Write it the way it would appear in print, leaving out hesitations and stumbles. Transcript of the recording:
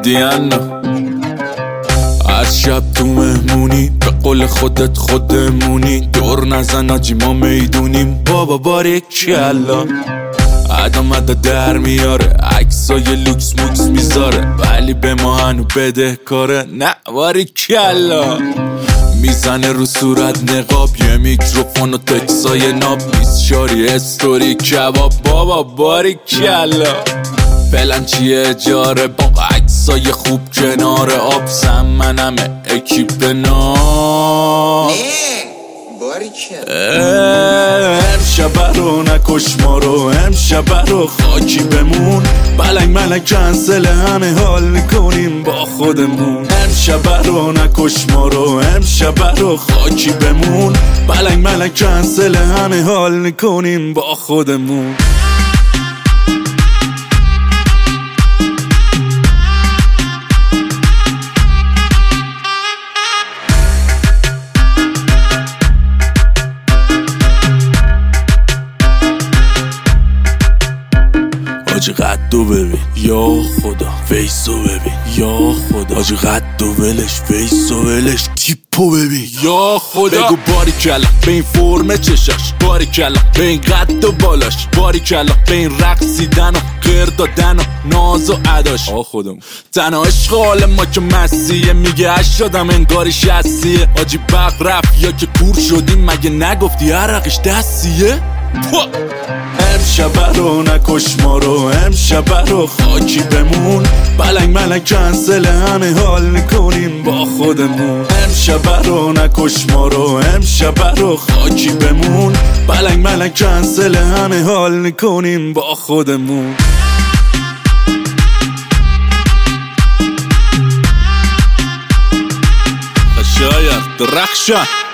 دیانا از شب تو مهمونی به قول خودت خودمونی دور نزن آجی ما میدونیم بابا باریکلا عدم در میاره عکسای لوکس موکس میذاره ولی به ما هنو بده کاره نه باریکلا میزنه رو صورت نقاب یه میکروفون و تکسای ناب میسشاری استوری کباب بابا باریکلا فعلا چیه اجاره با عکسای خوب کنار آب سم منمه اکیپ نام امشب رو نکش ما رو امشب رو خاکی بمون بلنگ ملنگ کنسل همه حال میکنیم با خودمون امشب رو نکش ما رو امشب رو خاکی بمون بلنگ ملنگ کنسل همه حال میکنیم با خودمون آجی قدو ببین یا خدا فیسو ببین یا خدا آجی قدو ولش فیسو ولش تیپو ببین یا خدا بگو باریکلا به این فرم چشاش باریکلا به این قد و بالاش باریکلا به این رقصیدن و غیر دادن و ناز و عداش خودم تنها عشق حال ما که مسیحه میگه اش شدم انگاری شسیه آجی بق رفت یا که کور شدیم مگه نگفتی عرقش دستیه امشب رو نکش ما رو امشب رو خاکی بمون بلنگ ملنگ کنسل همه حال میکنیم با خودمون امشب رو نکش ما رو امشب رو خاکی بمون بلنگ ملنگ کنسل همه حال میکنیم با خودمون شاید درخشان